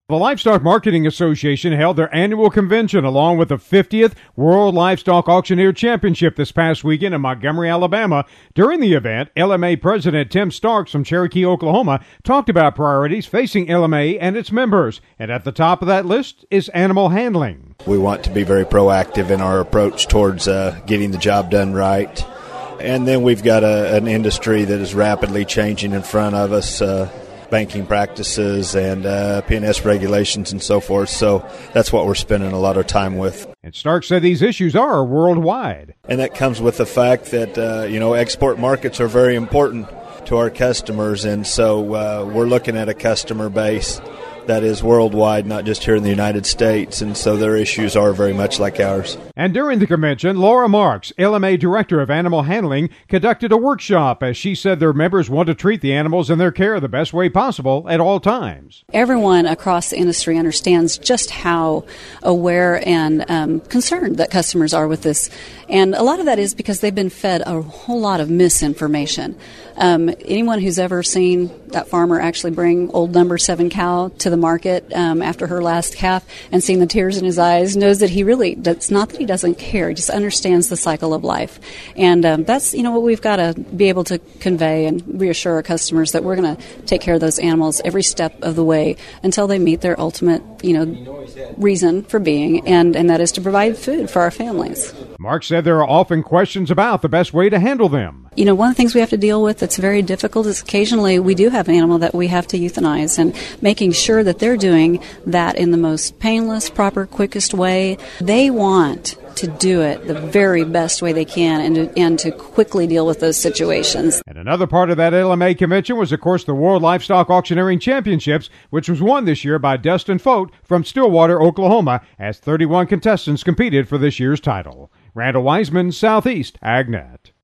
The Livestock Marketing Association held their annual convention along with the 50th World Livestock Auctioneer Championship this past weekend in Montgomery, Alabama. During the event, LMA President Tim Starks from Cherokee, Oklahoma, talked about priorities facing LMA and its members. And at the top of that list is animal handling. We want to be very proactive in our approach towards getting the job done right. And then we've got an industry that is rapidly changing in front of us. Banking practices and P&S regulations and so forth. So that's what we're spending a lot of time with. And Stark said these issues are worldwide. And that comes with the fact that, export markets are very important to our customers. And so we're looking at a customer base that is worldwide, not just here in the United States, and so their issues are very much like ours. And during the convention, Laura Marks, LMA Director of Animal Handling, conducted a workshop as she said their members want to treat the animals in their care the best way possible at all times. Everyone across the industry understands just how aware and concerned that customers are with this, and a lot of that is because they've been fed a whole lot of misinformation. Anyone who's ever seen that farmer actually bring old number 7 cow to the market after her last calf and seeing the tears in his eyes knows that it's not that he doesn't care, he just understands the cycle of life. And that's what we've got to be able to convey and reassure our customers that we're going to take care of those animals every step of the way until they meet their ultimate reason for being, and that is to provide food for our families. Mark said there are often questions about the best way to handle them. One of the things we have to deal with that's very difficult is occasionally we do have an animal that we have to euthanize, and making sure that they're doing that in the most painless, proper, quickest way. They want to do it the very best way they can and to quickly deal with those situations. And another part of that LMA convention was, of course, the World Livestock Auctioneering Championships, which was won this year by Dustin Fote from Stillwater, Oklahoma, as 31 contestants competed for this year's title. Randall Wiseman, Southeast AgNet.